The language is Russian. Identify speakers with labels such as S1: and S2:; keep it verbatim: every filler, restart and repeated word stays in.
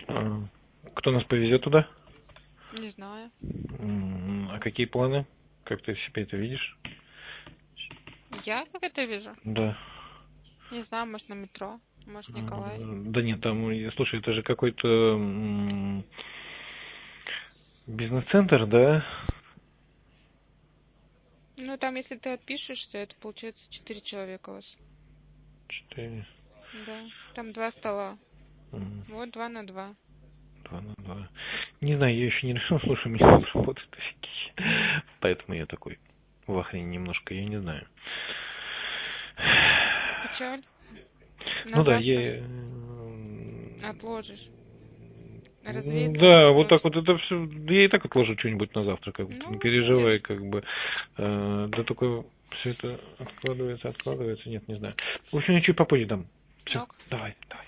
S1: А, кто нас повезет туда?
S2: Не знаю.
S1: М, А какие планы? Как ты себе это видишь?
S2: Я как это вижу?
S1: Да.
S2: Не знаю, может на метро, может Николай.
S1: М, Да нет, там, э, слушай, это же какой-то м, бизнес-центр, да?
S2: Ну, там, если ты отпишешься, это получается четыре человека у вас.
S1: Четыре.
S2: Да. Там два стола.
S1: м,
S2: Вот два на два.
S1: Два на два. Не знаю, я еще не решил, слушай, у меня тут работают офигеть. Поэтому я такой в охрень немножко, я не знаю.
S2: Печаль. На
S1: Ну да,
S2: завтра
S1: я... м,
S2: отложишь.
S1: м,
S2: Развеется
S1: Да, вот так
S2: вопрос.
S1: вот это все. Я и так отложу что-нибудь на завтра, как бы ты не
S2: Ну,
S1: переживай,
S2: видишь.
S1: как бы. Э, Да только все это откладывается, откладывается, нет, не знаю. В общем, я чуть попозже дам. Все,
S2: Ок.
S1: давай, давай.